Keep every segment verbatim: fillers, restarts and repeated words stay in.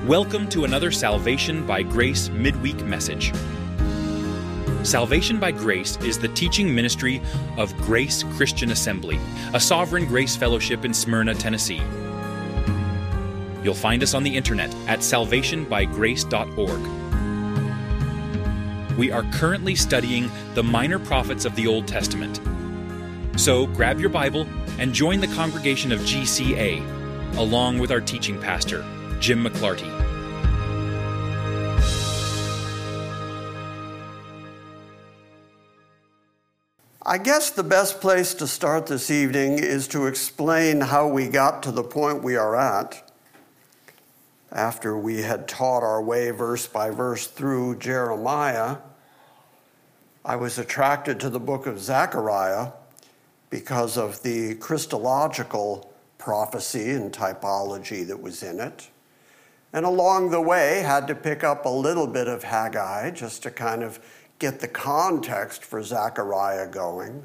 Welcome to another Salvation by Grace midweek message. Salvation by Grace is the teaching ministry of Grace Christian Assembly, a Sovereign Grace Fellowship in Smyrna, Tennessee. You'll find us on the internet at salvation by grace dot org. We are currently studying the minor prophets of the Old Testament. So grab your Bible and join the congregation of G C A, along with our teaching pastor, Jim McClarty. I guess the best place to start this evening is to explain how we got to the point we are at after we had taught our way verse by verse through Jeremiah. I was attracted to the book of Zechariah because of the Christological prophecy and typology that was in it. And along the way, had to pick up a little bit of Haggai just to kind of get the context for Zechariah going.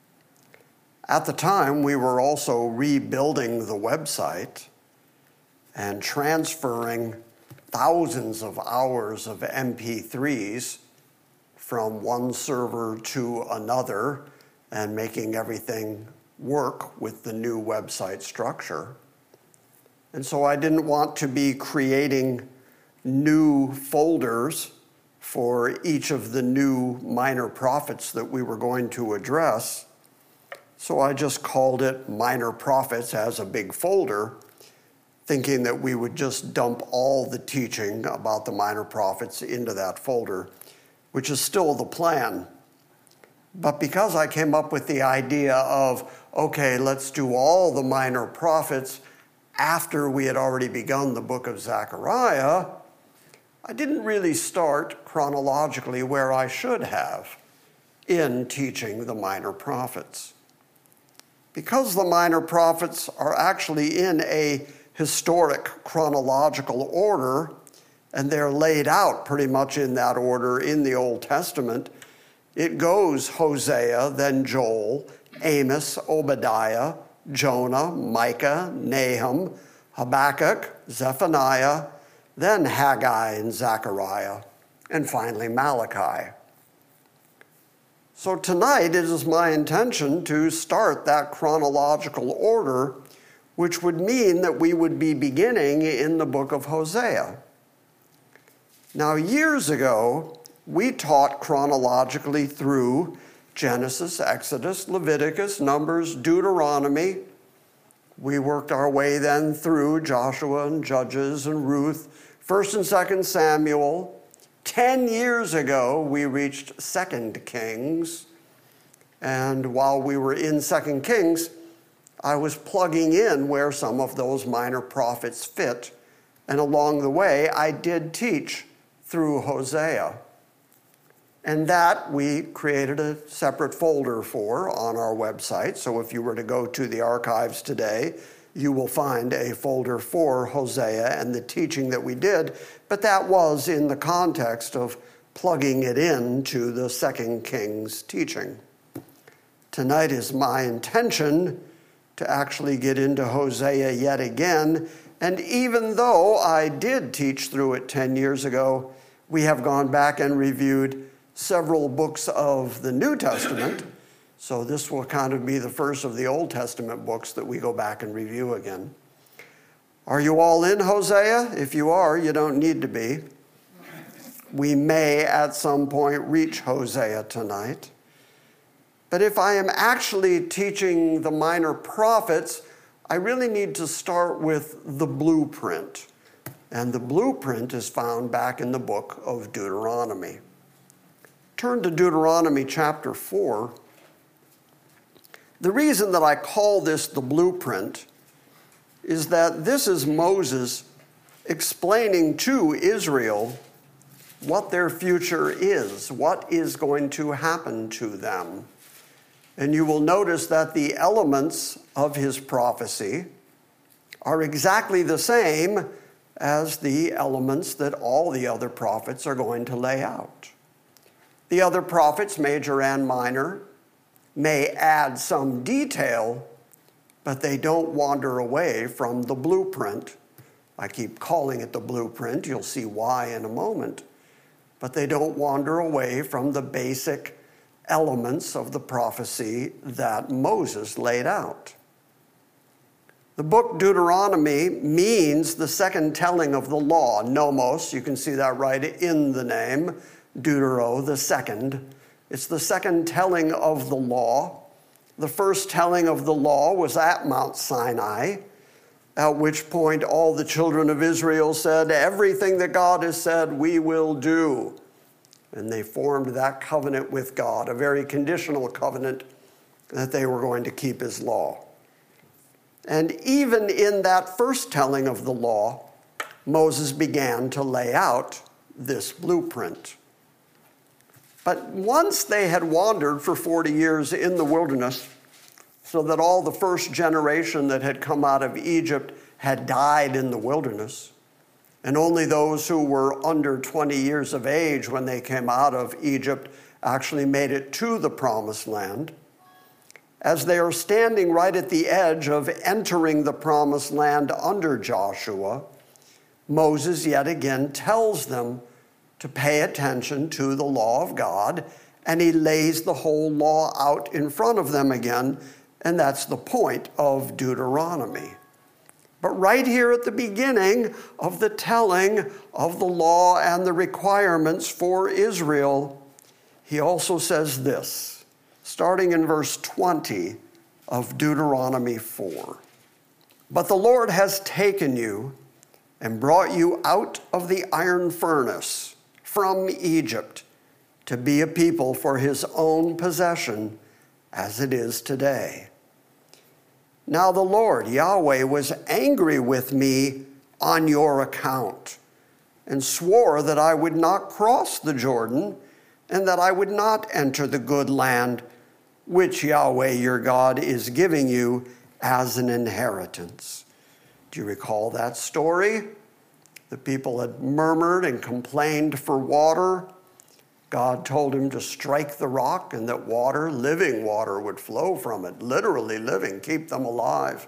At the time, we were also rebuilding the website and transferring thousands of hours of M P threes from one server to another and making everything work with the new website structure. And so I didn't want to be creating new folders for each of the new minor prophets that we were going to address. So I just called it Minor Prophets as a big folder, thinking that we would just dump all the teaching about the minor prophets into that folder, which is still the plan. But because I came up with the idea of, okay, let's do all the minor prophets after we had already begun the book of Zechariah, I didn't really start chronologically where I should have in teaching the minor prophets. Because the minor prophets are actually in a historic chronological order, and they're laid out pretty much in that order in the Old Testament, it goes Hosea, then Joel, Amos, Obadiah, Jonah, Micah, Nahum, Habakkuk, Zephaniah, then Haggai and Zechariah, and finally Malachi. So tonight it is my intention to start that chronological order, which would mean that we would be beginning in the book of Hosea. Now, years ago, we taught chronologically through Genesis, Exodus, Leviticus, Numbers, Deuteronomy. We worked our way then through Joshua and Judges and Ruth, First and Second Samuel. Ten years ago, we reached Second Kings. And while we were in Second Kings, I was plugging in where some of those minor prophets fit. And along the way, I did teach through Hosea. And that we created a separate folder for on our website. So if you were to go to the archives today, you will find a folder for Hosea and the teaching that we did. But that was in the context of plugging it into the Second Kings teaching. Tonight is my intention to actually get into Hosea yet again. And even though I did teach through it ten years ago, we have gone back and reviewed several books of the New Testament. So this will kind of be the first of the Old Testament books that we go back and review again. Are you all in Hosea? If you are, you don't need to be. We may at some point reach Hosea tonight. But if I am actually teaching the minor prophets, I really need to start with the blueprint. And the blueprint is found back in the book of Deuteronomy. Turn to Deuteronomy chapter four. The reason that I call this the blueprint is that this is Moses explaining to Israel what their future is, what is going to happen to them. And you will notice that the elements of his prophecy are exactly the same as the elements that all the other prophets are going to lay out. The other prophets, major and minor, may add some detail, but they don't wander away from the blueprint I keep calling it the blueprint. You'll see why in a moment. But they don't wander away from the basic elements of the prophecy that Moses laid out. The book Deuteronomy means the second telling of the law, nomos. You can see that right in the name, Deutero, the second. It's the second telling of the law. The first telling of the law was at Mount Sinai, at which point all the children of Israel said, everything that God has said, we will do. And they formed that covenant with God, a very conditional covenant that they were going to keep his law. And even in that first telling of the law, Moses began to lay out this blueprint. But once they had wandered for forty years in the wilderness, so that all the first generation that had come out of Egypt had died in the wilderness, and only those who were under twenty years of age when they came out of Egypt actually made it to the promised land. As they are standing right at the edge of entering the promised land under Joshua, Moses yet again tells them to pay attention to the law of God, and he lays the whole law out in front of them again, and that's the point of Deuteronomy. But right here at the beginning of the telling of the law and the requirements for Israel, he also says this, starting in verse twenty of Deuteronomy four. But the Lord has taken you and brought you out of the iron furnace from Egypt to be a people for his own possession, as it is today. Now the Lord, Yahweh, was angry with me on your account and swore that I would not cross the Jordan and that I would not enter the good land which Yahweh your God is giving you as an inheritance. Do you recall that story? The people had murmured and complained for water. God told him to strike the rock and that water, living water, would flow from it, literally living, keep them alive.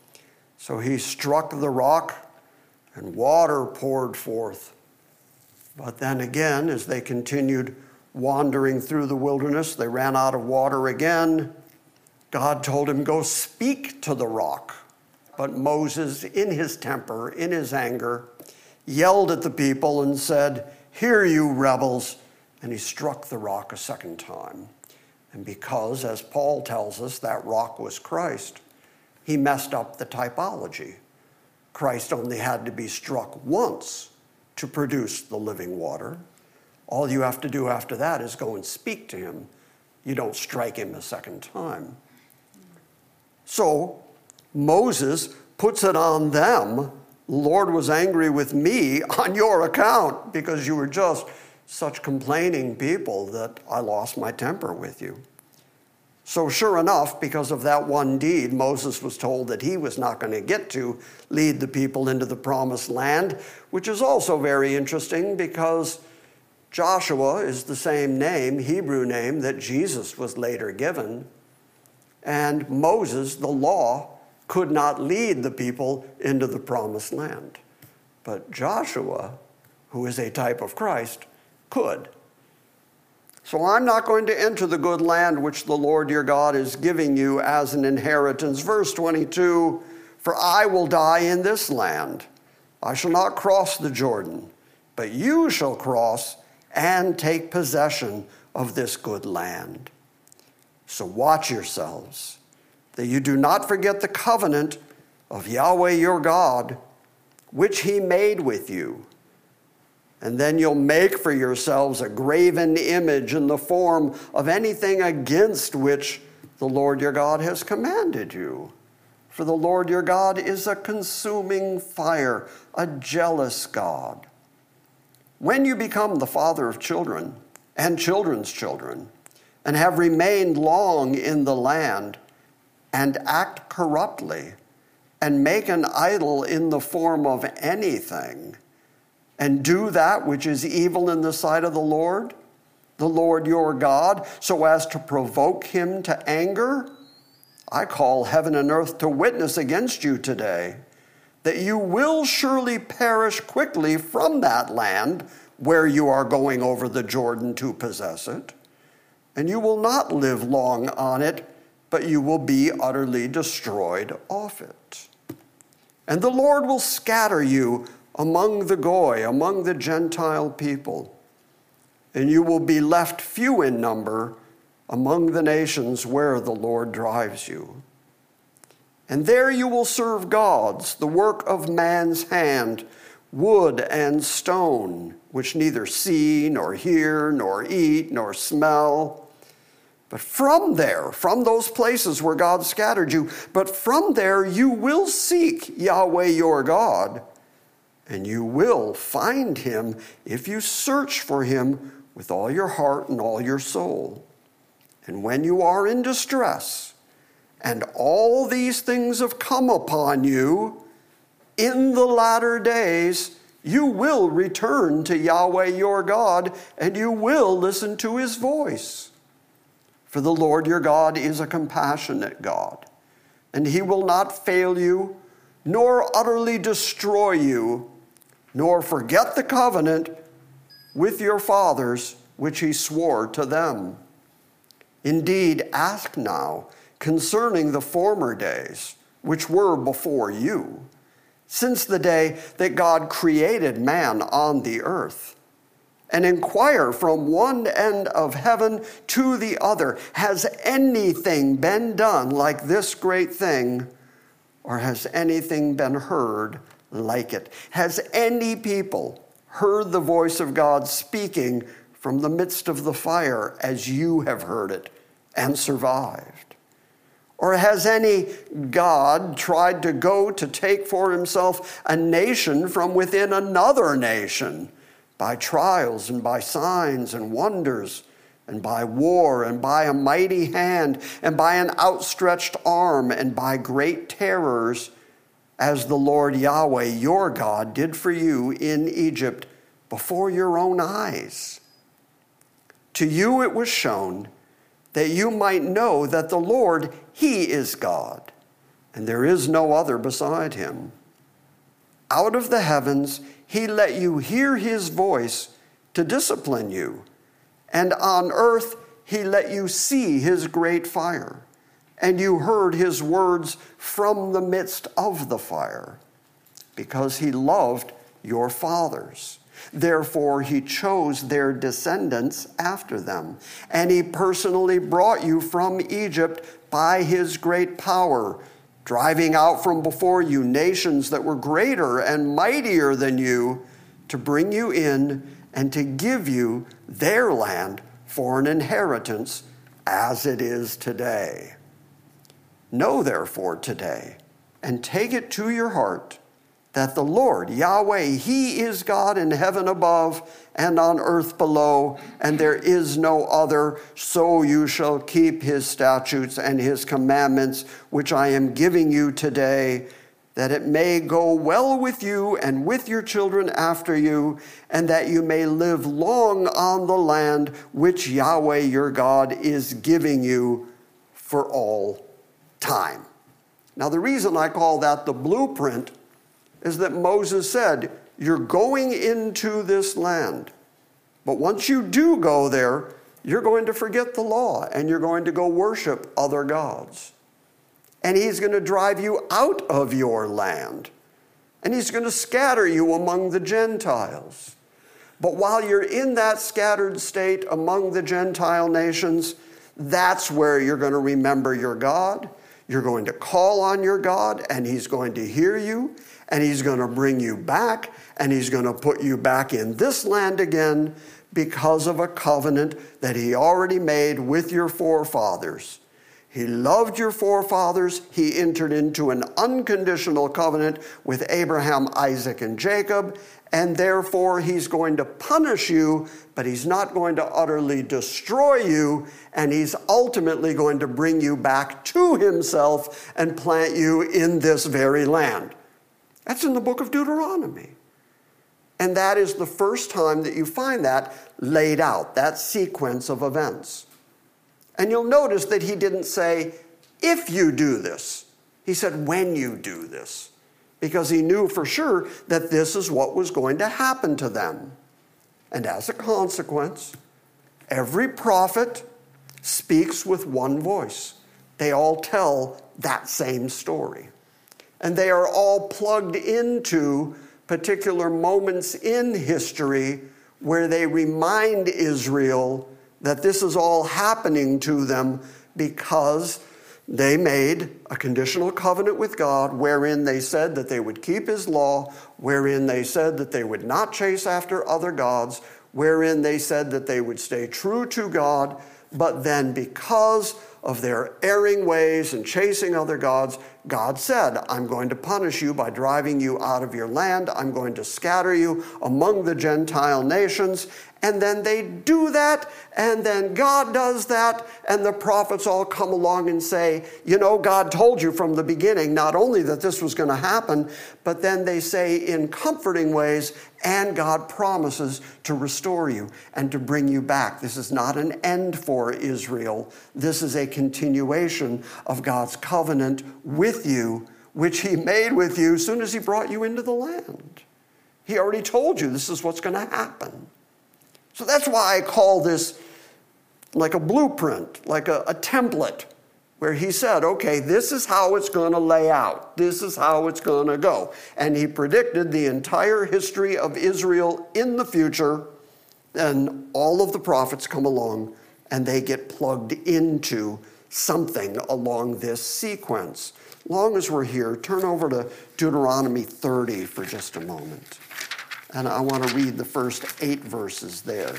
So he struck the rock and water poured forth. But then again, as they continued wandering through the wilderness, they ran out of water again. God told him, go speak to the rock. But Moses, in his temper, in his anger, yelled at the people and said, hear you rebels. And he struck the rock a second time. And because, as Paul tells us, that rock was Christ, he messed up the typology. Christ only had to be struck once to produce the living water. All you have to do after that is go and speak to him. You don't strike him a second time. So Moses puts it on them. The Lord was angry with me on your account because you were just such complaining people that I lost my temper with you. So sure enough, because of that one deed, Moses was told that he was not going to get to lead the people into the promised land, which is also very interesting because Joshua is the same name, Hebrew name, that Jesus was later given. And Moses, the law, could not lead the people into the promised land. But Joshua, who is a type of Christ, could. So I'm not going to enter the good land which the Lord your God is giving you as an inheritance. Verse twenty-two, for I will die in this land. I shall not cross the Jordan, but you shall cross and take possession of this good land. So watch yourselves, that you do not forget the covenant of Yahweh your God, which he made with you. And then you'll make for yourselves a graven image in the form of anything against which the Lord your God has commanded you. For the Lord your God is a consuming fire, a jealous God. When you become the father of children and children's children, and have remained long in the land, and act corruptly, and make an idol in the form of anything, and do that which is evil in the sight of the Lord, the Lord your God, so as to provoke him to anger, I call heaven and earth to witness against you today, that you will surely perish quickly from that land where you are going over the Jordan to possess it, and you will not live long on it, but you will be utterly destroyed off it. And the Lord will scatter you among the Goy, among the Gentile people, and you will be left few in number among the nations where the Lord drives you. And there you will serve gods, the work of man's hand, wood and stone, which neither see, nor hear, nor eat, nor smell. But from there, from those places where God scattered you, but from there you will seek Yahweh your God, and you will find him if you search for him with all your heart and all your soul. And when you are in distress, and all these things have come upon you, in the latter days you will return to Yahweh your God, and you will listen to his voice. For the Lord your God is a compassionate God, and he will not fail you, nor utterly destroy you, nor forget the covenant with your fathers, which he swore to them. Indeed, ask now concerning the former days, which were before you, since the day that God created man on the earth, and inquire from one end of heaven to the other, has anything been done like this great thing, or has anything been heard like it? Has any people heard the voice of God speaking from the midst of the fire as you have heard it and survived? Or has any God tried to go to take for himself a nation from within another nation by trials and by signs and wonders and by war and by a mighty hand and by an outstretched arm and by great terrors, as the Lord Yahweh your God did for you in Egypt before your own eyes? To you it was shown that you might know that the Lord, he is God, and there is no other beside him. Out of the heavens he let you hear his voice to discipline you, and on earth he let you see his great fire, and you heard his words from the midst of the fire, because he loved your fathers. Therefore, he chose their descendants after them, and he personally brought you from Egypt by his great power, driving out from before you nations that were greater and mightier than you, to bring you in and to give you their land for an inheritance, as it is today. Know therefore today, and take it to your heart, that the Lord, Yahweh, he is God in heaven above and on earth below, and there is no other. So you shall keep his statutes and his commandments, which I am giving you today, that it may go well with you and with your children after you, and that you may live long on the land which Yahweh your God is giving you for all time. Now, the reason I call that the blueprint is that Moses said, you're going into this land, but once you do go there, you're going to forget the law and you're going to go worship other gods. And he's going to drive you out of your land, and he's going to scatter you among the Gentiles. But while you're in that scattered state among the Gentile nations, that's where you're going to remember your God. You're going to call on your God, and he's going to hear you, and he's going to bring you back, and he's going to put you back in this land again because of a covenant that he already made with your forefathers. He loved your forefathers. He entered into an unconditional covenant with Abraham, Isaac, and Jacob, and therefore he's going to punish you, but he's not going to utterly destroy you, and he's ultimately going to bring you back to himself and plant you in this very land. That's in the book of Deuteronomy. And that is the first time that you find that laid out, that sequence of events. And you'll notice that he didn't say, if you do this. He said, when you do this. because he knew for sure that this is what was going to happen to them. And as a consequence, every prophet speaks with one voice. They all tell that same story. And they are all plugged into particular moments in history where they remind Israel that this is all happening to them because they made a conditional covenant with God wherein they said that they would keep his law, wherein they said that they would not chase after other gods, wherein they said that they would stay true to God, but then because of their erring ways and chasing other gods, God said, I'm going to punish you by driving you out of your land. I'm going to scatter you among the Gentile nations. And then they do that, and then God does that, and the prophets all come along and say, you know, God told you from the beginning not only that this was going to happen, but then they say in comforting ways, and God promises to restore you and to bring you back. This is not an end for Israel. This is a continuation of God's covenant with you, which he made with you as soon as he brought you into the land. He already told you this is what's going to happen. So that's why I call this like a blueprint, like a, a template, where he said, okay, this is how it's going to lay out. This is how it's going to go. And he predicted the entire history of Israel in the future, and all of the prophets come along and they get plugged into something along this sequence. Long as we're here, turn over to Deuteronomy thirty for just a moment. And I want to read the first eight verses there.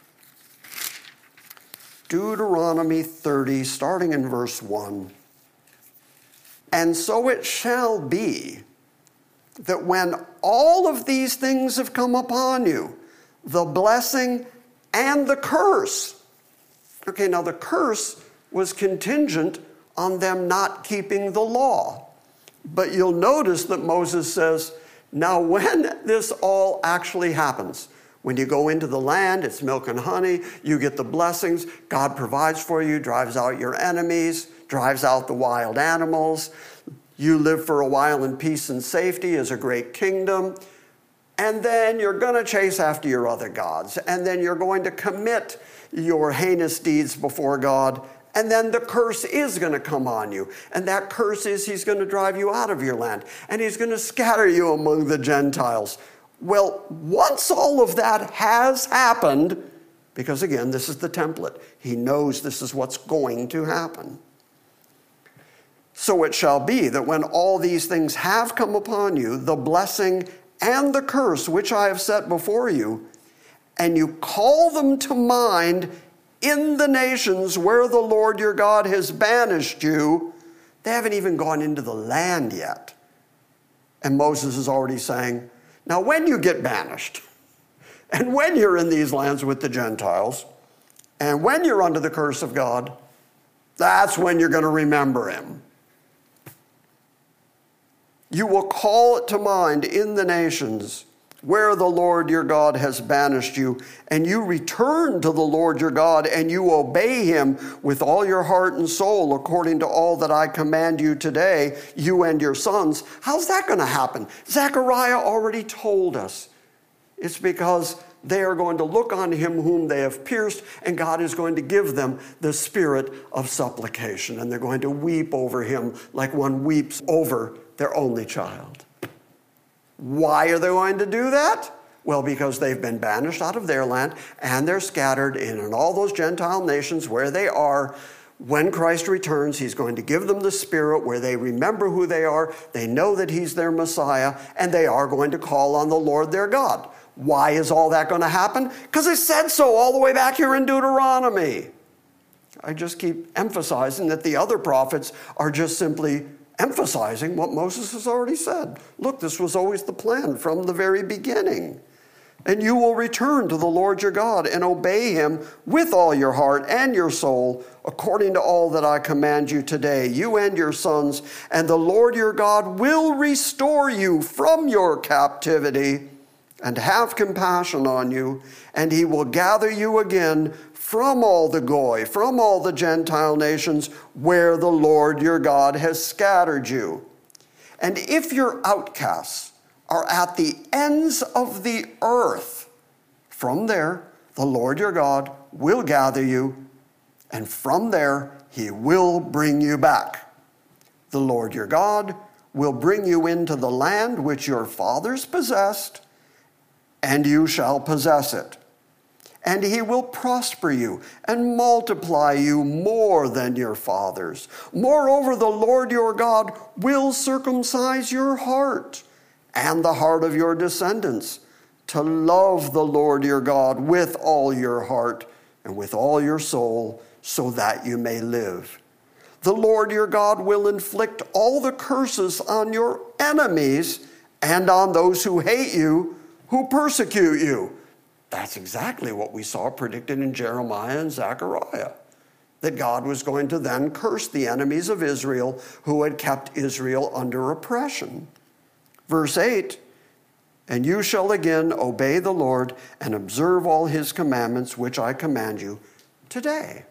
Deuteronomy thirty, starting in verse one. And so it shall be that when all of these things have come upon you, the blessing and the curse. Okay, now the curse was contingent on them not keeping the law. But you'll notice that Moses says, now, when this all actually happens, when you go into the land, it's milk and honey, you get the blessings, God provides for you, drives out your enemies, drives out the wild animals, you live for a while in peace and safety as a great kingdom, and then you're going to chase after your other gods, and then you're going to commit your heinous deeds before God, and then the curse is going to come on you. And that curse is he's going to drive you out of your land. And he's going to scatter you among the Gentiles. Well, once all of that has happened, because again, this is the template. He knows this is what's going to happen. So it shall be that when all these things have come upon you, the blessing and the curse which I have set before you, and you call them to mind in the nations where the Lord your God has banished you, they haven't even gone into the land yet. And Moses is already saying, now when you get banished, and when you're in these lands with the Gentiles, and when you're under the curse of God, that's when you're going to remember him. You will call it to mind in the nations where the Lord your God has banished you, and you return to the Lord your God, and you obey him with all your heart and soul, according to all that I command you today, you and your sons. How's that going to happen? Zechariah already told us. It's because they are going to look on him whom they have pierced, and God is going to give them the spirit of supplication, and they're going to weep over him like one weeps over their only child. Why are they going to do that? Well, because they've been banished out of their land, and they're scattered in, in all those Gentile nations where they are. When Christ returns, he's going to give them the Spirit where they remember who they are, they know that he's their Messiah, and they are going to call on the Lord their God. Why is all that going to happen? Because it said so all the way back here in Deuteronomy. I just keep emphasizing that the other prophets are just simply emphasizing what Moses has already said. Look, this was always the plan from the very beginning. And you will return to the Lord your God and obey him with all your heart and your soul, according to all that I command you today, you and your sons. And the Lord your God will restore you from your captivity and have compassion on you, and he will gather you again from all the Goy, from all the Gentile nations where the Lord your God has scattered you. And if your outcasts are at the ends of the earth, from there the Lord your God will gather you, and from there he will bring you back. The Lord your God will bring you into the land which your fathers possessed, and you shall possess it. And he will prosper you and multiply you more than your fathers. Moreover, the Lord your God will circumcise your heart and the heart of your descendants to love the Lord your God with all your heart and with all your soul, so that you may live. The Lord your God will inflict all the curses on your enemies and on those who hate you, who persecute you. That's exactly what we saw predicted in Jeremiah and Zechariah, that God was going to then curse the enemies of Israel who had kept Israel under oppression. Verse eight, and you shall again obey the Lord and observe all his commandments, which I command you today.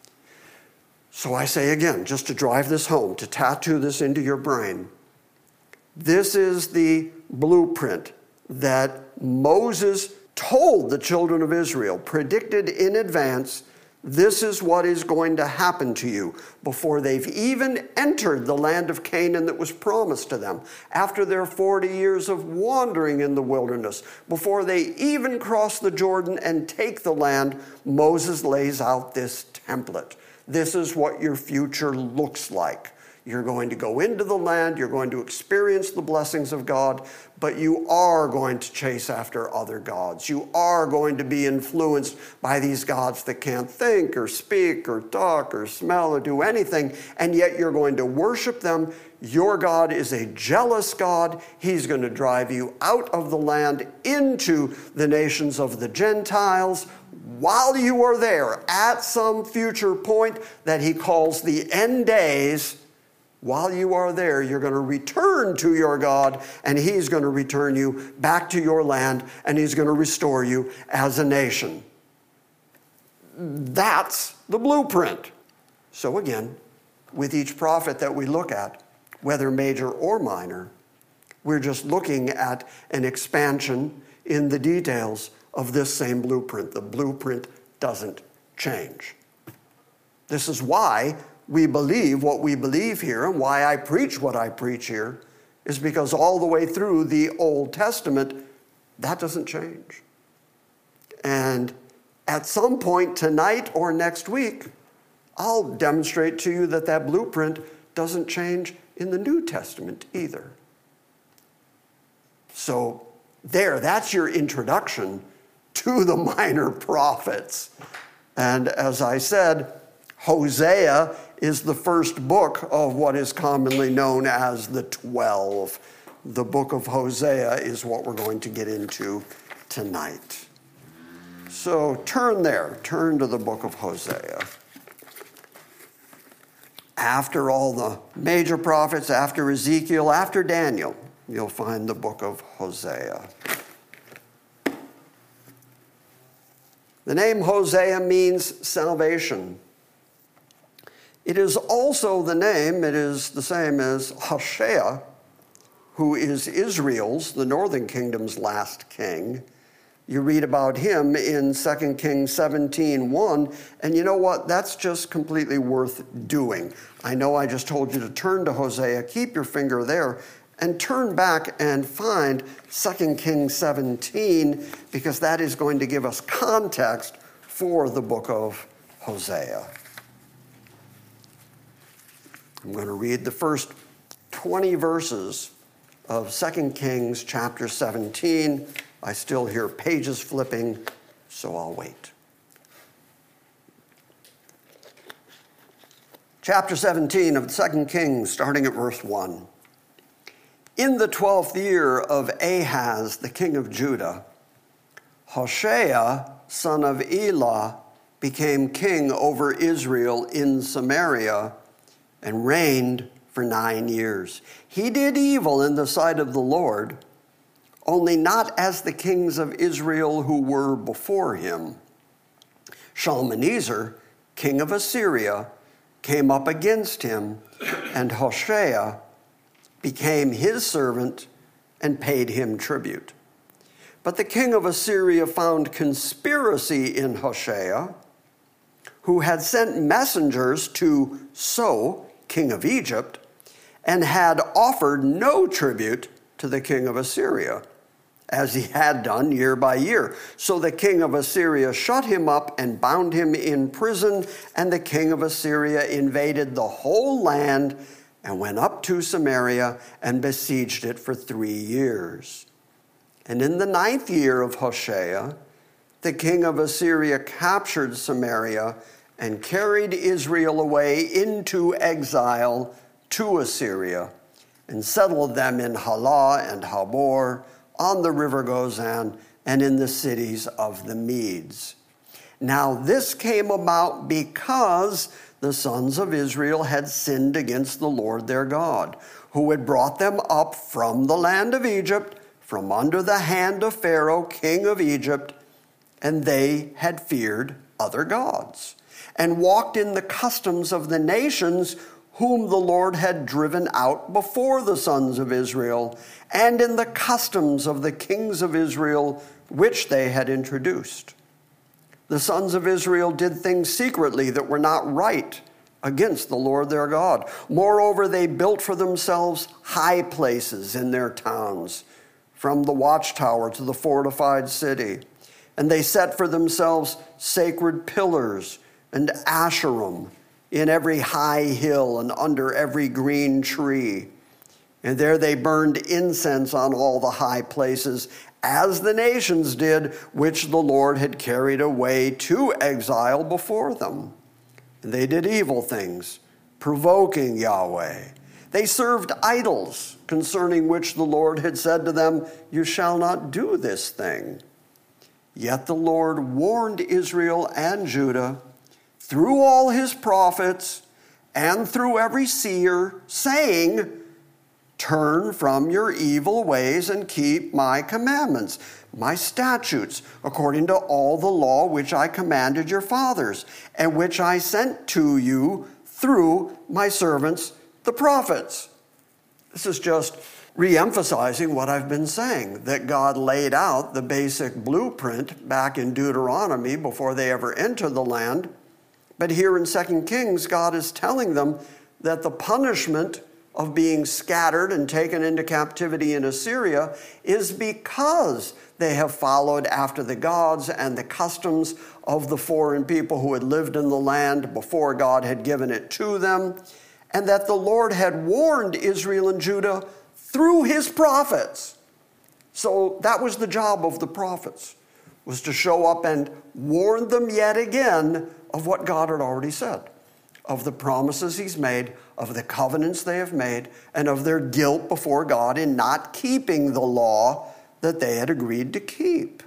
So I say again, just to drive this home, to tattoo this into your brain, this is the blueprint that Moses told the children of Israel, predicted in advance, this is what is going to happen to you before they've even entered the land of Canaan that was promised to them. After their forty years of wandering in the wilderness, before they even cross the Jordan and take the land, Moses lays out this template. This is what your future looks like. You're going to go into the land, you're going to experience the blessings of God, but you are going to chase after other gods. You are going to be influenced by these gods that can't think or speak or talk or smell or do anything, and yet you're going to worship them. Your God is a jealous God. He's going to drive you out of the land into the nations of the Gentiles. While you are there, at some future point that he calls the end days, while you are there, you're going to return to your God, and he's going to return you back to your land, and he's going to restore you as a nation. That's the blueprint. So again, with each prophet that we look at, whether major or minor, we're just looking at an expansion in the details of this same blueprint. The blueprint doesn't change. This is why we believe what we believe here, and why I preach what I preach here, is because all the way through the Old Testament, that doesn't change. And at some point tonight or next week, I'll demonstrate to you that that blueprint doesn't change in the New Testament either. So there, that's your introduction to the minor prophets. And as I said, Hosea is the first book of what is commonly known as the Twelve. The book of Hosea is what we're going to get into tonight. So turn there, turn to the book of Hosea. After all the major prophets, after Ezekiel, after Daniel, you'll find the book of Hosea. The name Hosea means salvation. It is also the name, it is the same as Hoshea, who is Israel's, the northern kingdom's last king. You read about him in Second Kings seventeen one, and you know what? That's just completely worth doing. I know I just told you to turn to Hosea. Keep your finger there and turn back and find Second Kings seventeen, because that is going to give us context for the book of Hosea. I'm going to read the first twenty verses of Second Kings chapter seventeen. I still hear pages flipping, so I'll wait. Chapter seventeen of Second Kings, starting at verse one. In the twelfth year of Ahaz, the king of Judah, Hoshea, son of Elah, became king over Israel in Samaria and reigned for nine years. He did evil in the sight of the Lord, only not as the kings of Israel who were before him. Shalmaneser, king of Assyria, came up against him, and Hoshea became his servant, and paid him tribute. But the king of Assyria found conspiracy in Hoshea, who had sent messengers to So, king of Egypt, and had offered no tribute to the king of Assyria, as he had done year by year. So the king of Assyria shut him up and bound him in prison, and the king of Assyria invaded the whole land and went up to Samaria and besieged it for three years. And in the ninth year of Hoshea, the king of Assyria captured Samaria and carried Israel away into exile to Assyria, and settled them in Halah and Habor, on the river Gozan, and in the cities of the Medes. Now this came about because the sons of Israel had sinned against the Lord their God, who had brought them up from the land of Egypt, from under the hand of Pharaoh, king of Egypt, and they had feared other gods, and walked in the customs of the nations whom the Lord had driven out before the sons of Israel, and in the customs of the kings of Israel which they had introduced. The sons of Israel did things secretly that were not right against the Lord their God. Moreover, they built for themselves high places in their towns, from the watchtower to the fortified city. And they set for themselves sacred pillars and Asherim in every high hill and under every green tree. And there they burned incense on all the high places, as the nations did, which the Lord had carried away to exile before them. And they did evil things, provoking Yahweh. They served idols, concerning which the Lord had said to them, "You shall not do this thing." Yet the Lord warned Israel and Judah through all his prophets and through every seer, saying, "Turn from your evil ways and keep my commandments, my statutes, according to all the law which I commanded your fathers, and which I sent to you through my servants, the prophets." This is just re-emphasizing what I've been saying, that God laid out the basic blueprint back in Deuteronomy before they ever entered the land. But here in Second Kings, God is telling them that the punishment of being scattered and taken into captivity in Assyria is because they have followed after the gods and the customs of the foreign people who had lived in the land before God had given it to them, and that the Lord had warned Israel and Judah through his prophets. So that was the job of the prophets, was to show up and warn them yet again of what God had already said, of the promises he's made, of the covenants they have made, and of their guilt before God in not keeping the law that they had agreed to keep.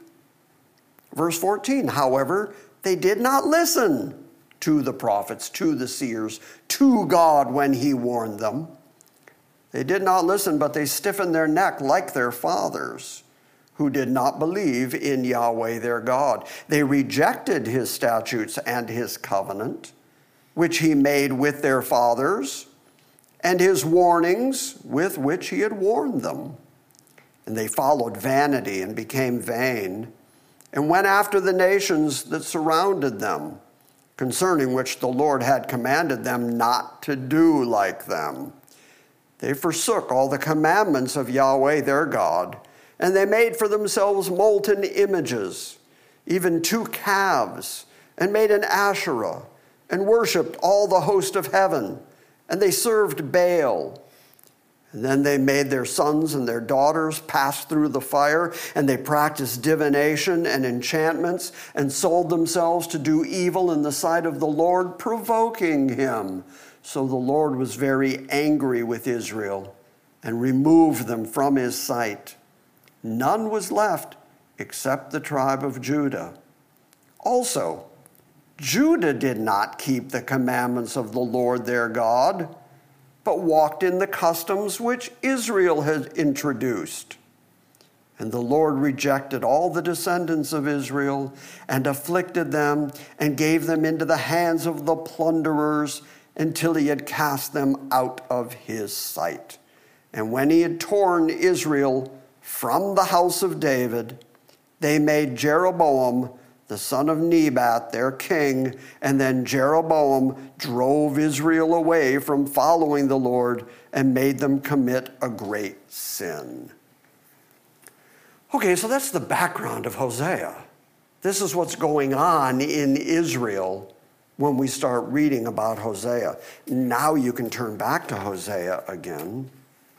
Verse fourteen, however, they did not listen to the prophets, to the seers, to God when he warned them. They did not listen, but they stiffened their neck like their fathers, who did not believe in Yahweh their God. They rejected his statutes and his covenant, which he made with their fathers, and his warnings with which he had warned them. And they followed vanity and became vain, and went after the nations that surrounded them, concerning which the Lord had commanded them not to do like them. They forsook all the commandments of Yahweh their God, and they made for themselves molten images, even two calves, and made an Asherah, and worshipped all the host of heaven, and they served Baal. And then they made their sons and their daughters pass through the fire, and they practiced divination and enchantments, and sold themselves to do evil in the sight of the Lord, provoking him. So the Lord was very angry with Israel and removed them from his sight. None was left except the tribe of Judah. Also, Judah did not keep the commandments of the Lord their God, but walked in the customs which Israel had introduced. And the Lord rejected all the descendants of Israel and afflicted them and gave them into the hands of the plunderers until he had cast them out of his sight. And when he had torn Israel from the house of David, they made Jeroboam, the son of Nebat, their king, and then Jeroboam drove Israel away from following the Lord and made them commit a great sin. Okay, so that's the background of Hosea. This is what's going on in Israel when we start reading about Hosea. Now you can turn back to Hosea again.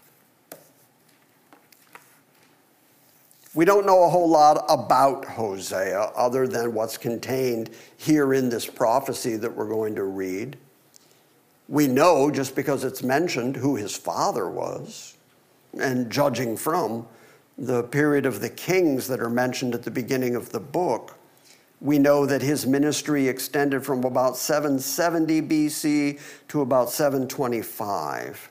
We don't know a whole lot about Hosea other than what's contained here in this prophecy that we're going to read. We know, just because it's mentioned, who his father was, and judging from the period of the kings that are mentioned at the beginning of the book, we know that his ministry extended from about seven seventy B C to about seven twenty-five.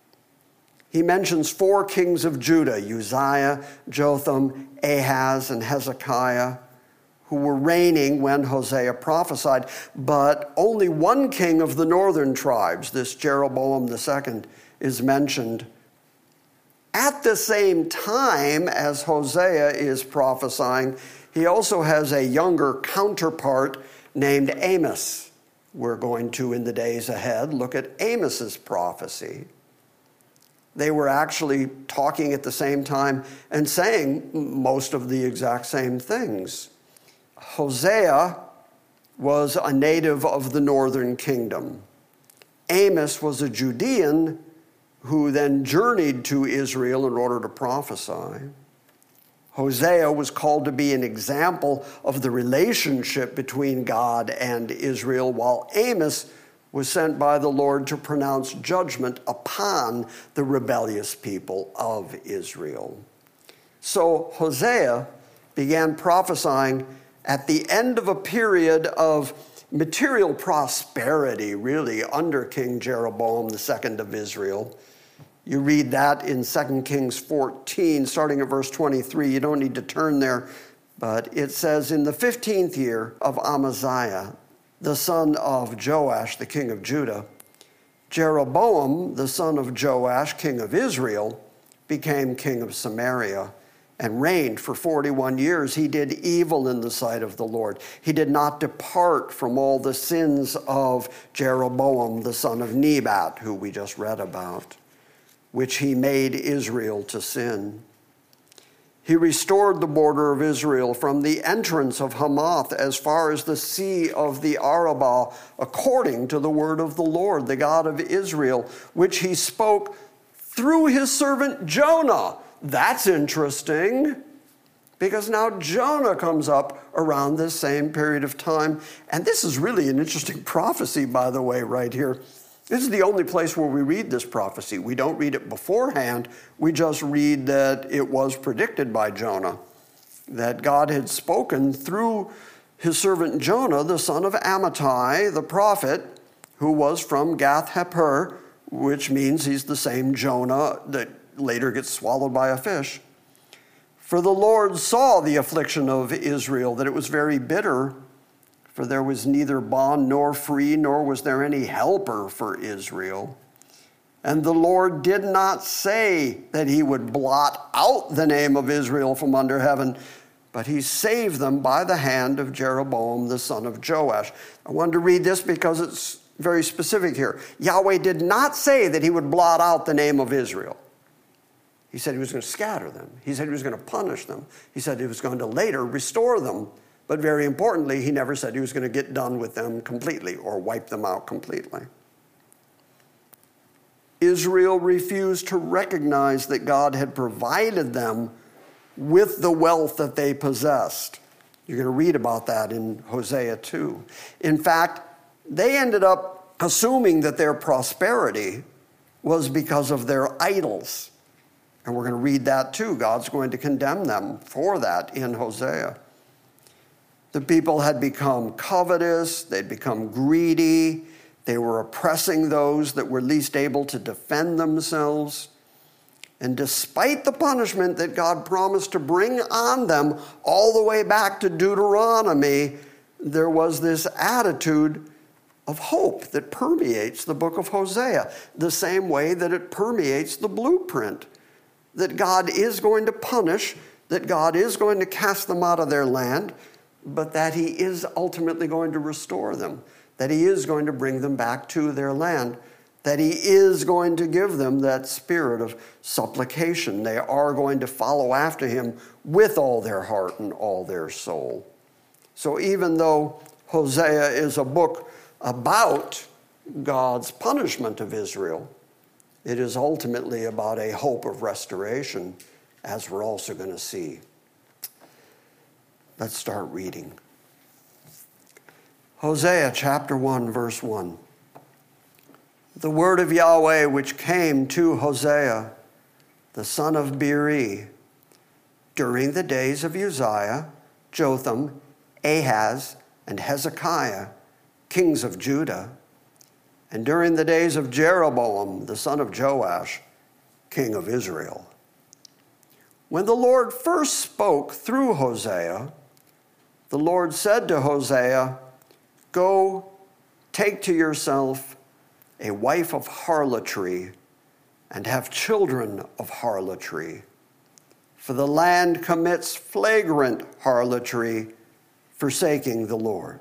He mentions four kings of Judah, Uzziah, Jotham, Ahaz, and Hezekiah, who were reigning when Hosea prophesied, but only one king of the northern tribes, this Jeroboam the second, is mentioned. At the same time as Hosea is prophesying, he also has a younger counterpart named Amos. We're going to, in the days ahead, look at Amos's prophecy. They were actually talking at the same time and saying most of the exact same things. Hosea was a native of the northern kingdom. Amos was a Judean who then journeyed to Israel in order to prophesy. Hosea was called to be an example of the relationship between God and Israel, while Amos was sent by the Lord to pronounce judgment upon the rebellious people of Israel. So Hosea began prophesying at the end of a period of material prosperity, really, under King Jeroboam the second of Israel. You read that in Second Kings fourteen, starting at verse twenty-three. You don't need to turn there, but it says, in the fifteenth year of Amaziah, the son of Joash, the king of Judah, Jeroboam, the son of Joash, king of Israel, became king of Samaria and reigned for forty-one years. He did evil in the sight of the Lord. He did not depart from all the sins of Jeroboam, the son of Nebat, who we just read about, which he made Israel to sin. He restored the border of Israel from the entrance of Hamath as far as the sea of the Arabah, according to the word of the Lord, the God of Israel, which he spoke through his servant Jonah. That's interesting, because now Jonah comes up around this same period of time. And this is really an interesting prophecy, by the way, right here. This is the only place where we read this prophecy. We don't read it beforehand. We just read that it was predicted by Jonah, that God had spoken through his servant Jonah, the son of Amittai, the prophet, who was from Gath-hepher, which means he's the same Jonah that later gets swallowed by a fish. For the Lord saw the affliction of Israel, that it was very bitter, for there was neither bond nor free, nor was there any helper for Israel. And the Lord did not say that he would blot out the name of Israel from under heaven, but he saved them by the hand of Jeroboam, the son of Joash. I wanted to read this because it's very specific here. Yahweh did not say that he would blot out the name of Israel. He said he was going to scatter them. He said he was going to punish them. He said he was going to later restore them. But very importantly, he never said he was going to get done with them completely or wipe them out completely. Israel refused to recognize that God had provided them with the wealth that they possessed. You're going to read about that in Hosea two. In fact, they ended up assuming that their prosperity was because of their idols. And we're going to read that too. God's going to condemn them for that in Hosea. The people had become covetous, they'd become greedy, they were oppressing those that were least able to defend themselves. And despite the punishment that God promised to bring on them all the way back to Deuteronomy, there was this attitude of hope that permeates the book of Hosea, the same way that it permeates the blueprint, that God is going to punish, that God is going to cast them out of their land, but that he is ultimately going to restore them, that he is going to bring them back to their land, that he is going to give them that spirit of supplication. They are going to follow after him with all their heart and all their soul. So even though Hosea is a book about God's punishment of Israel, it is ultimately about a hope of restoration, as we're also going to see. Let's start reading. Hosea chapter one, verse one. The word of Yahweh which came to Hosea, the son of Beeri, during the days of Uzziah, Jotham, Ahaz, and Hezekiah, kings of Judah, and during the days of Jeroboam, the son of Joash, king of Israel. When the Lord first spoke through Hosea, the Lord said to Hosea, "Go, take to yourself a wife of harlotry, and have children of harlotry. For the land commits flagrant harlotry, forsaking the Lord."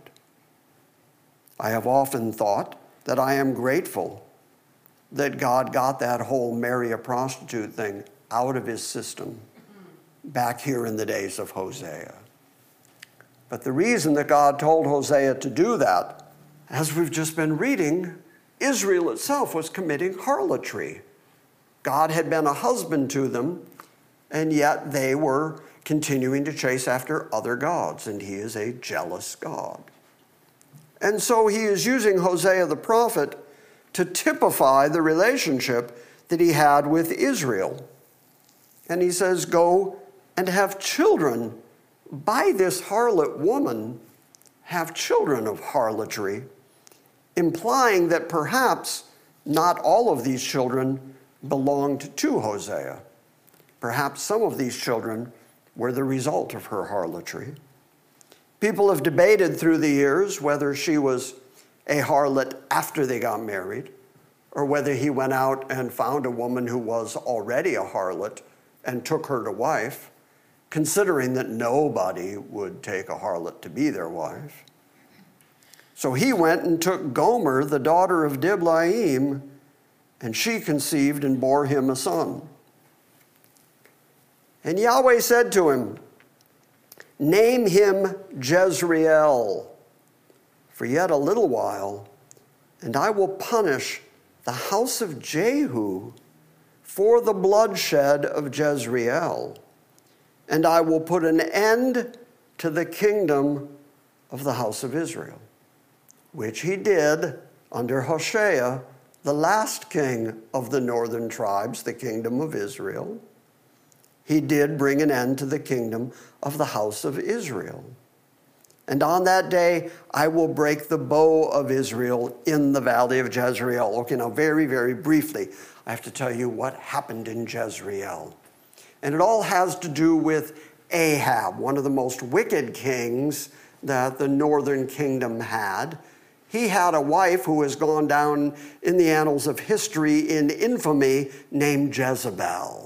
I have often thought that I am grateful that God got that whole marry a prostitute thing out of his system back here in the days of Hosea. But the reason that God told Hosea to do that, as we've just been reading, Israel itself was committing harlotry. God had been a husband to them, and yet they were continuing to chase after other gods, and he is a jealous God. And so he is using Hosea the prophet to typify the relationship that he had with Israel. And he says, "Go and have children by this harlot woman, have children of harlotry," implying that perhaps not all of these children belonged to Hosea. Perhaps some of these children were the result of her harlotry. People have debated through the years whether she was a harlot after they got married, or whether he went out and found a woman who was already a harlot and took her to wife, considering that nobody would take a harlot to be their wife. So he went and took Gomer, the daughter of Diblaim, and she conceived and bore him a son. And Yahweh said to him, "Name him Jezreel, for yet a little while, and I will punish the house of Jehu for the bloodshed of Jezreel, and I will put an end to the kingdom of the house of Israel," which he did under Hoshea, the last king of the northern tribes, the kingdom of Israel. He did bring an end to the kingdom of the house of Israel. "And on that day, I will break the bow of Israel in the valley of Jezreel." Okay, now very, very briefly, I have to tell you what happened in Jezreel. And it all has to do with Ahab, one of the most wicked kings that the northern kingdom had. He had a wife who has gone down in the annals of history in infamy named Jezebel.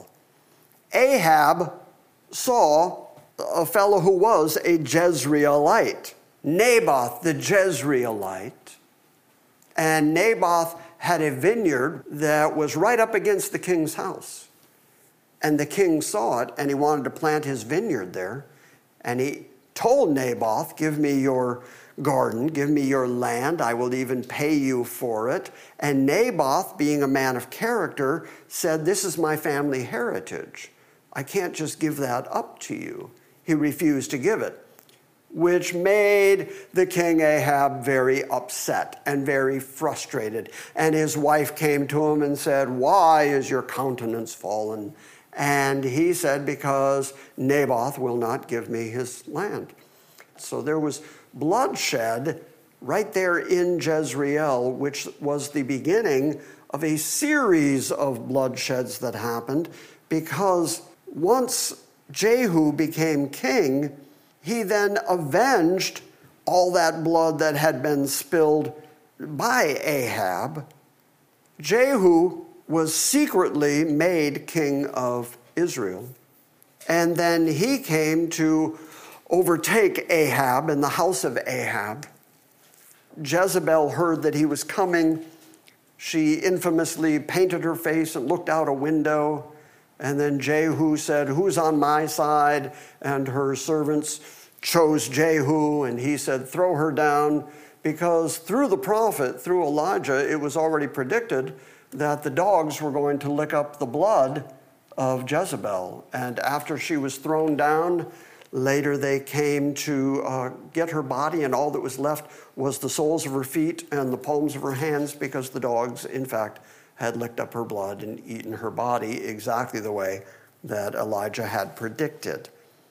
Ahab saw a fellow who was a Jezreelite, Naboth the Jezreelite. And Naboth had a vineyard that was right up against the king's house. And the king saw it, and he wanted to plant his vineyard there. And he told Naboth, "Give me your garden, give me your land, I will even pay you for it." And Naboth, being a man of character, said, "This is my family heritage. I can't just give that up to you." He refused to give it, which made the king Ahab very upset and very frustrated. And his wife came to him and said, "Why is your countenance fallen?" And he said, "Because Naboth will not give me his land." So there was bloodshed right there in Jezreel, which was the beginning of a series of bloodsheds that happened, because once Jehu became king, he then avenged all that blood that had been spilled by Ahab, Jehu was secretly made king of Israel. And then he came to overtake Ahab in the house of Ahab. Jezebel heard that he was coming. She infamously painted her face and looked out a window. And then Jehu said, "Who's on my side?" And her servants chose Jehu, and he said, "Throw her down," because through the prophet, through Elijah, it was already predicted that the dogs were going to lick up the blood of Jezebel. And after she was thrown down, later they came to uh, get her body, and all that was left was the soles of her feet and the palms of her hands, because the dogs, in fact, had licked up her blood and eaten her body exactly the way that Elijah had predicted.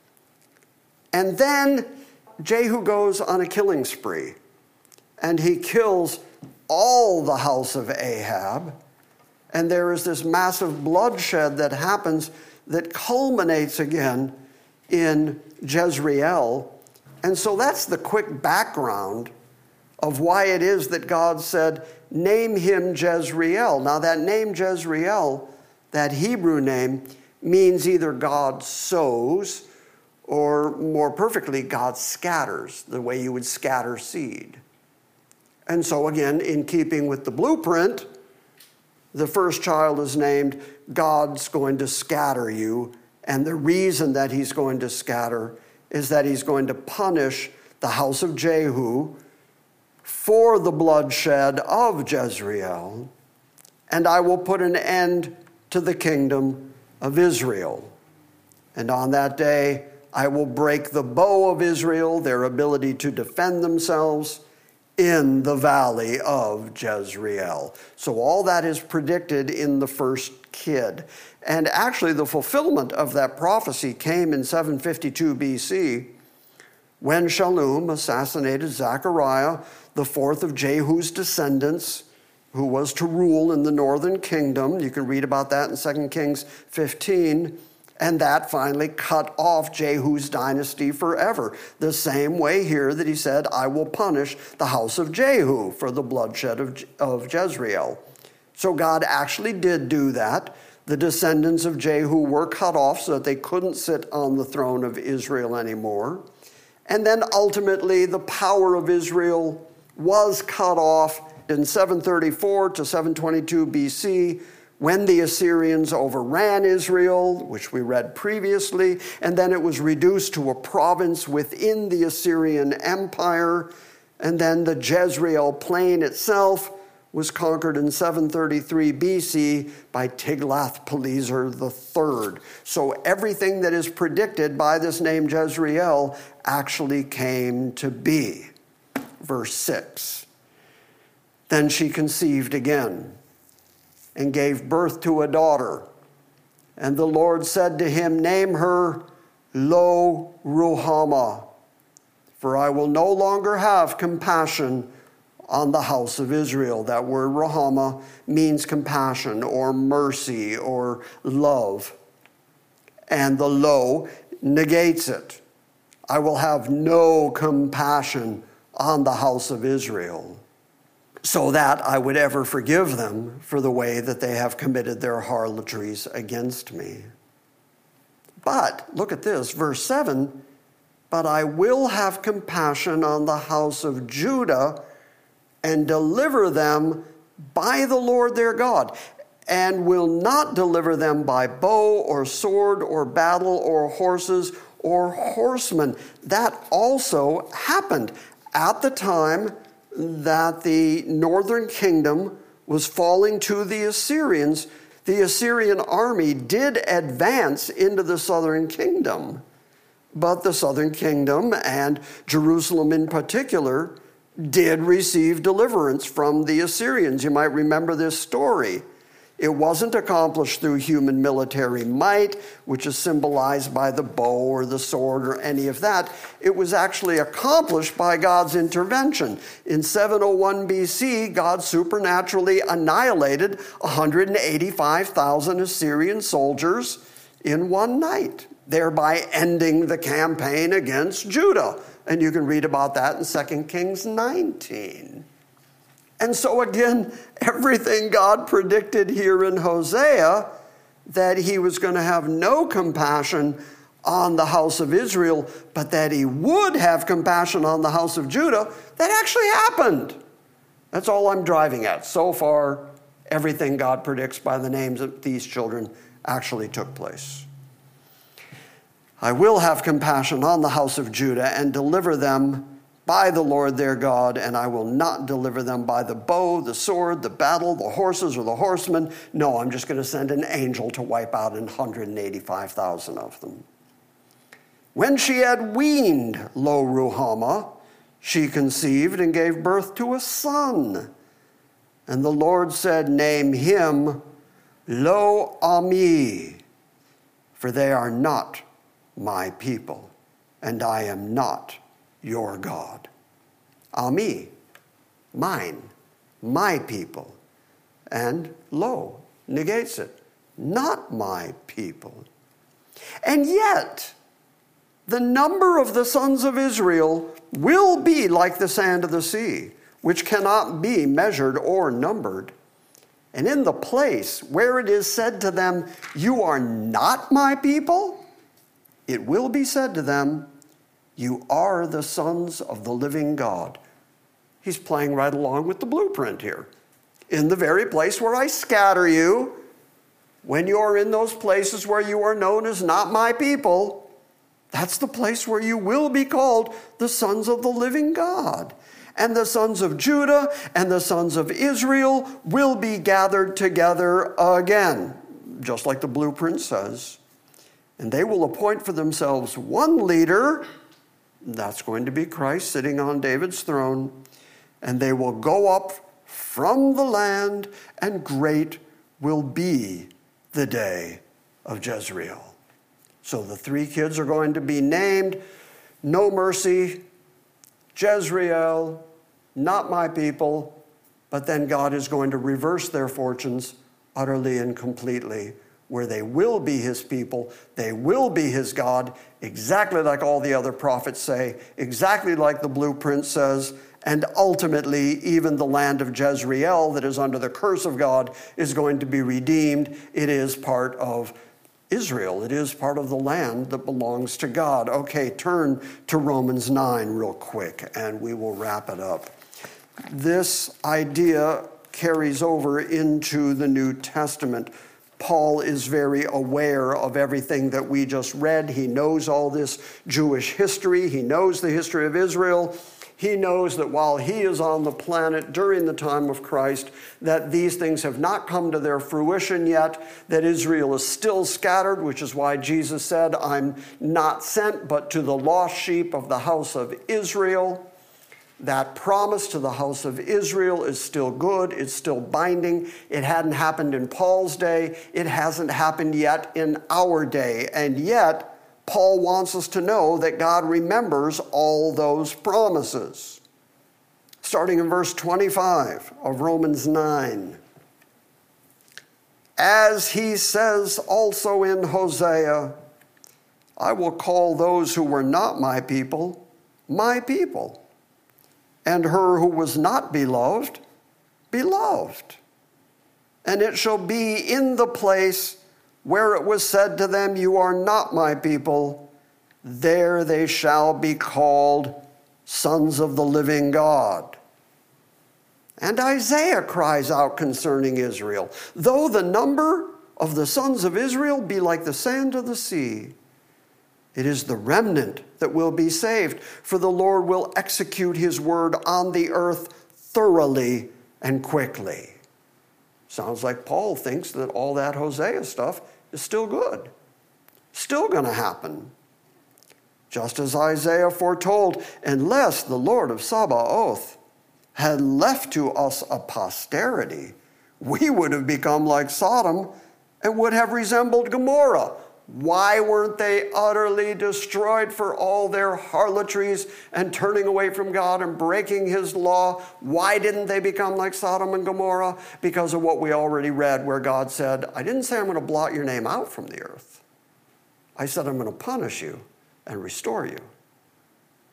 And then Jehu goes on a killing spree, and he kills all the house of Ahab. And there is this massive bloodshed that happens that culminates again in Jezreel. And so that's the quick background of why it is that God said, "Name him Jezreel." Now that name Jezreel, that Hebrew name, means either God sows, or more perfectly, God scatters, the way you would scatter seed. And so again, in keeping with the blueprint, the first child is named God's going to scatter you. And the reason that he's going to scatter is that he's going to punish the house of Jehu for the bloodshed of Jezreel. And I will put an end to the kingdom of Israel. And on that day, I will break the bow of Israel, their ability to defend themselves, in the valley of Jezreel. So all that is predicted in the first kid. And actually the fulfillment of that prophecy came in seven fifty-two B C, when Shallum assassinated Zechariah, the fourth of Jehu's descendants, who was to rule in the northern kingdom. You can read about that in Second Kings fifteen. And that finally cut off Jehu's dynasty forever. The same way here that he said, "I will punish the house of Jehu for the bloodshed of, of Jezreel." So God actually did do that. The descendants of Jehu were cut off so that they couldn't sit on the throne of Israel anymore. And then ultimately the power of Israel was cut off in seven thirty-four to seven twenty-two B C, when the Assyrians overran Israel, which we read previously, and then it was reduced to a province within the Assyrian Empire, and then the Jezreel plain itself was conquered in seven thirty-three B C by Tiglath-Pileser the third. So everything that is predicted by this name Jezreel actually came to be. Verse six, "Then she conceived again and gave birth to a daughter. And the Lord said to him, 'Name her Lo Ruhamah, for I will no longer have compassion on the house of Israel.'" That word Ruhamah means compassion or mercy or love. And the Lo negates it. "I will have no compassion on the house of Israel, so that I would ever forgive them for the way that they have committed their harlotries against me." But, look at this, verse seven, "But I will have compassion on the house of Judah and deliver them by the Lord their God, and will not deliver them by bow or sword or battle or horses or horsemen." That also happened at the time that the northern kingdom was falling to the Assyrians. The Assyrian army did advance into the southern kingdom, but the southern kingdom, and Jerusalem in particular, did receive deliverance from the Assyrians. You might remember this story. It wasn't accomplished through human military might, which is symbolized by the bow or the sword or any of that. It was actually accomplished by God's intervention. In seven oh one B C, God supernaturally annihilated one hundred eighty-five thousand Assyrian soldiers in one night, thereby ending the campaign against Judah. And you can read about that in Second Kings nineteen. And so again, everything God predicted here in Hosea, that he was going to have no compassion on the house of Israel, but that he would have compassion on the house of Judah, that actually happened. That's all I'm driving at. So far, everything God predicts by the names of these children actually took place. I will have compassion on the house of Judah and deliver them by the Lord their God, and I will not deliver them by the bow, the sword, the battle, the horses, or the horsemen. No, I'm just going to send an angel to wipe out one hundred eighty-five thousand of them. When she had weaned Lo-Ruhamah, she conceived and gave birth to a son. And the Lord said, name him Lo-Ammi, for they are not my people, and I am not your God. Ami, mine, my people. And Lo negates it, not my people. And yet, the number of the sons of Israel will be like the sand of the sea, which cannot be measured or numbered. And in the place where it is said to them, you are not my people, it will be said to them, you are the sons of the living God. He's playing right along with the blueprint here. In the very place where I scatter you, when you're in those places where you are known as not my people, that's the place where you will be called the sons of the living God. And the sons of Judah and the sons of Israel will be gathered together again, just like the blueprint says. And they will appoint for themselves one leader. That's going to be Christ sitting on David's throne. And they will go up from the land, and great will be the day of Jezreel. So the three kids are going to be named No Mercy, Jezreel, not my people, but then God is going to reverse their fortunes utterly and completely, where they will be his people, they will be his God, exactly like all the other prophets say, exactly like the blueprint says, and ultimately even the land of Jezreel that is under the curse of God is going to be redeemed. It is part of Israel. It is part of the land that belongs to God. Okay, turn to Romans nine real quick, and we will wrap it up. This idea carries over into the New Testament. Paul is very aware of everything that we just read. He knows all this Jewish history. He knows the history of Israel. He knows that while he is on the planet during the time of Christ, that these things have not come to their fruition yet, that Israel is still scattered, which is why Jesus said, I'm not sent but to the lost sheep of the house of Israel. That promise to the house of Israel is still good. It's still binding. It hadn't happened in Paul's day. It hasn't happened yet in our day. And yet, Paul wants us to know that God remembers all those promises. Starting in verse twenty-five of Romans nine. As he says also in Hosea, I will call those who were not my people, my people. And her who was not beloved, beloved. And it shall be in the place where it was said to them, you are not my people, there they shall be called sons of the living God. And Isaiah cries out concerning Israel, though the number of the sons of Israel be like the sand of the sea, it is the remnant that will be saved, for the Lord will execute his word on the earth thoroughly and quickly. Sounds like Paul thinks that all that Hosea stuff is still good, still going to happen. Just as Isaiah foretold, unless the Lord of Sabaoth had left to us a posterity, we would have become like Sodom and would have resembled Gomorrah. Why weren't they utterly destroyed for all their harlotries and turning away from God and breaking his law? Why didn't they become like Sodom and Gomorrah? Because of what we already read, where God said, I didn't say I'm going to blot your name out from the earth. I said I'm going to punish you and restore you.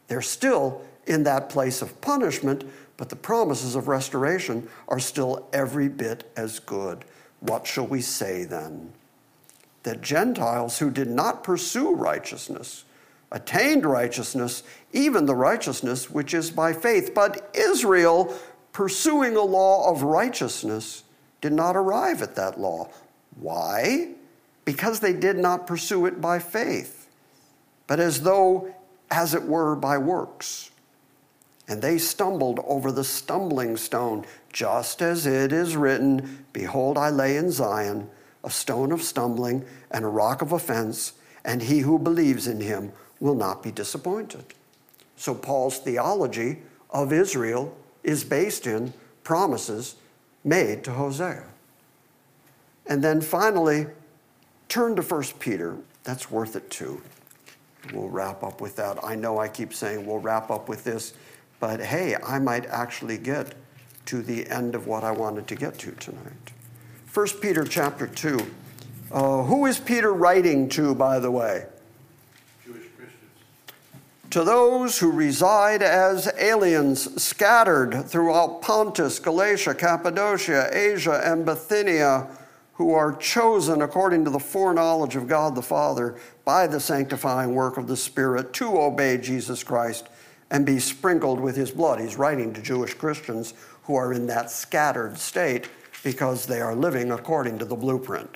They're still in that place of punishment, but the promises of restoration are still every bit as good. What shall we say then? That Gentiles who did not pursue righteousness attained righteousness, even the righteousness which is by faith. But Israel, pursuing a law of righteousness, did not arrive at that law. Why? Because they did not pursue it by faith, but as though, as it were, by works. And they stumbled over the stumbling stone, just as it is written, Behold, I lay in Zion a stone of stumbling and a rock of offense, and he who believes in him will not be disappointed. So Paul's theology of Israel is based in promises made to Hosea. And then finally, turn to First Peter. That's worth it too. We'll wrap up with that. I know I keep saying we'll wrap up with this, but hey, I might actually get to the end of what I wanted to get to tonight. First Peter chapter two. Uh, who is Peter writing to, by the way? Jewish Christians. To those who reside as aliens scattered throughout Pontus, Galatia, Cappadocia, Asia, and Bithynia, who are chosen according to the foreknowledge of God the Father by the sanctifying work of the Spirit to obey Jesus Christ and be sprinkled with his blood. He's writing to Jewish Christians who are in that scattered state because they are living according to the blueprint.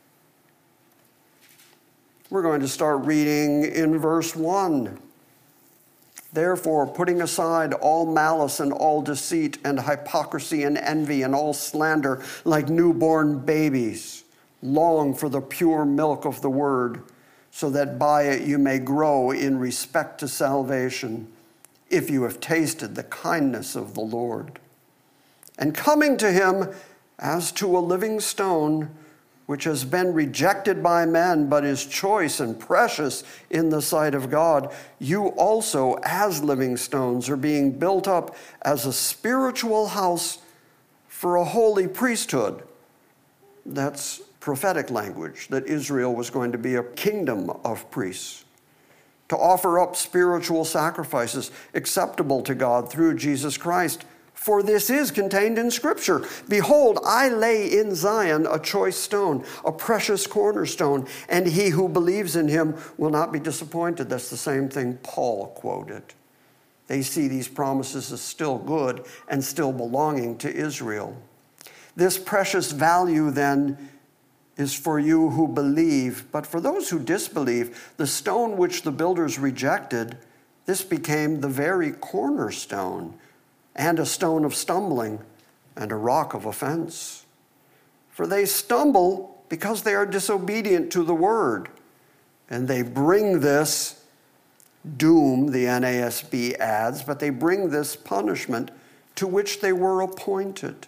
We're going to start reading in verse one. Therefore, putting aside all malice and all deceit and hypocrisy and envy and all slander, like newborn babies, long for the pure milk of the word, so that by it you may grow in respect to salvation, if you have tasted the kindness of the Lord. And coming to him as to a living stone, which has been rejected by men, but is choice and precious in the sight of God, you also, as living stones, are being built up as a spiritual house for a holy priesthood. That's prophetic language, that Israel was going to be a kingdom of priests, to offer up spiritual sacrifices acceptable to God through Jesus Christ. For this is contained in Scripture. Behold, I lay in Zion a choice stone, a precious cornerstone, and he who believes in him will not be disappointed. That's the same thing Paul quoted. They see these promises as still good and still belonging to Israel. This precious value, then, is for you who believe. But for those who disbelieve, the stone which the builders rejected, this became the very cornerstone, and a stone of stumbling, and a rock of offense. For they stumble because they are disobedient to the word, and they bring this doom, the N A S B adds, but they bring this punishment to which they were appointed.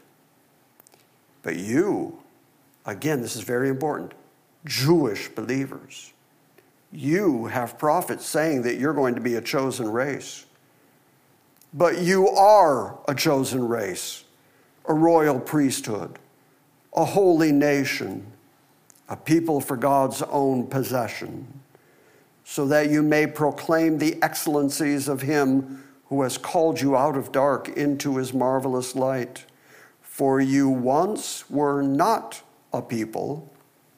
But you, again, this is very important, Jewish believers, you have prophets saying that you're going to be a chosen race. But you are a chosen race, a royal priesthood, a holy nation, a people for God's own possession, so that you may proclaim the excellencies of him who has called you out of dark into his marvelous light. For you once were not a people,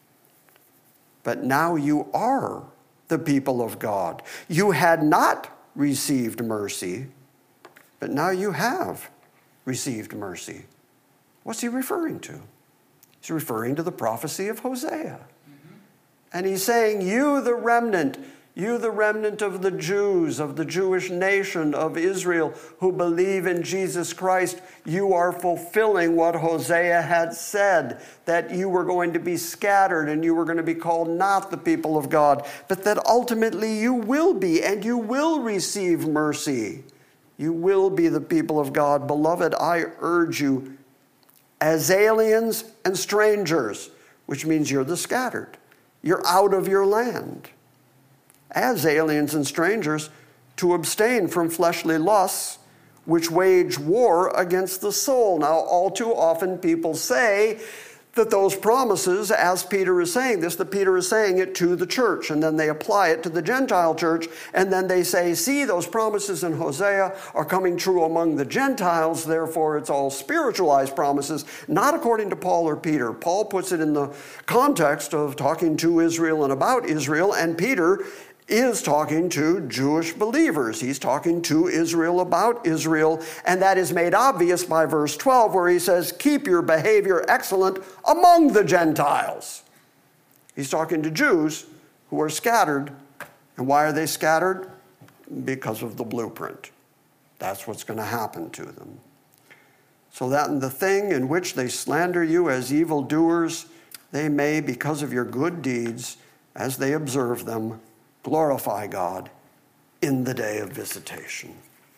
but now you are the people of God. You had not received mercy, but now you have received mercy. What's he referring to? He's referring to the prophecy of Hosea. Mm-hmm. And he's saying, you the remnant, you the remnant of the Jews, of the Jewish nation of Israel who believe in Jesus Christ, you are fulfilling what Hosea had said, that you were going to be scattered and you were going to be called not the people of God, but that ultimately you will be and you will receive mercy. You will be the people of God. Beloved, I urge you, as aliens and strangers, which means you're the scattered. You're out of your land. As aliens and strangers, to abstain from fleshly lusts, which wage war against the soul. Now, all too often people say that those promises, as Peter is saying this, that Peter is saying it to the church, and then they apply it to the Gentile church, and then they say, see, those promises in Hosea are coming true among the Gentiles, therefore it's all spiritualized promises, not according to Paul or Peter. Paul puts it in the context of talking to Israel and about Israel, and Peter is talking to Jewish believers. He's talking to Israel about Israel, and that is made obvious by verse twelve, where he says, keep your behavior excellent among the Gentiles. He's talking to Jews who are scattered. And why are they scattered? Because of the blueprint. That's what's going to happen to them. So that in the thing in which they slander you as evildoers, they may, because of your good deeds, as they observe them, glorify God in the day of visitation.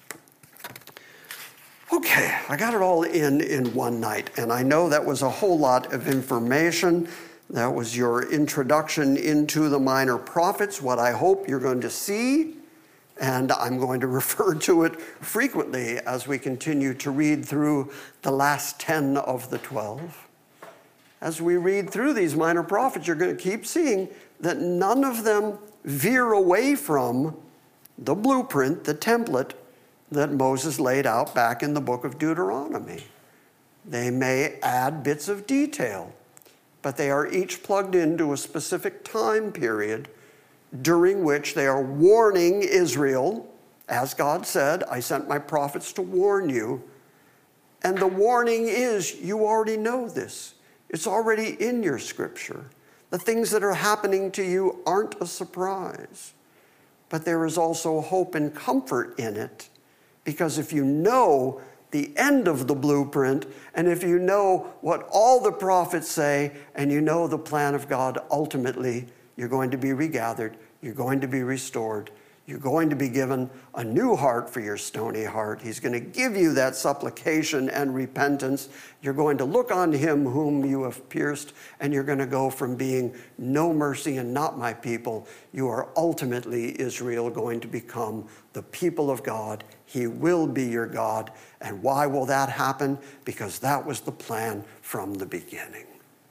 Okay, I got it all in in one night, and I know that was a whole lot of information. That was your introduction into the minor prophets, what I hope you're going to see, and I'm going to refer to it frequently as we continue to read through the last ten of the twelve. As we read through these minor prophets, you're going to keep seeing that none of them veer away from the blueprint, the template that Moses laid out back in the book of Deuteronomy. They may add bits of detail, but they are each plugged into a specific time period during which they are warning Israel, as God said, I sent my prophets to warn you. And the warning is, you already know this. It's already in your scripture. The things that are happening to you aren't a surprise, but there is also hope and comfort in it, because if you know the end of the blueprint, and if you know what all the prophets say, and you know the plan of God, ultimately, you're going to be regathered, you're going to be restored, you're going to be given a new heart for your stony heart. He's going to give you that supplication and repentance. You're going to look on him whom you have pierced, and you're going to go from being no mercy and not my people. You are ultimately, Israel, going to become the people of God. He will be your God. And why will that happen? Because that was the plan from the beginning.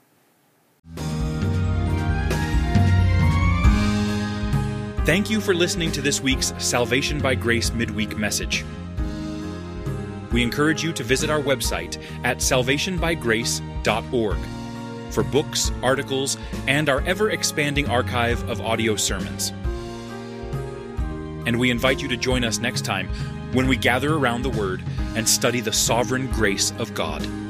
Thank you for listening to this week's Salvation by Grace midweek message. We encourage you to visit our website at salvation by grace dot org for books, articles, and our ever-expanding archive of audio sermons. And we invite you to join us next time when we gather around the Word and study the sovereign grace of God.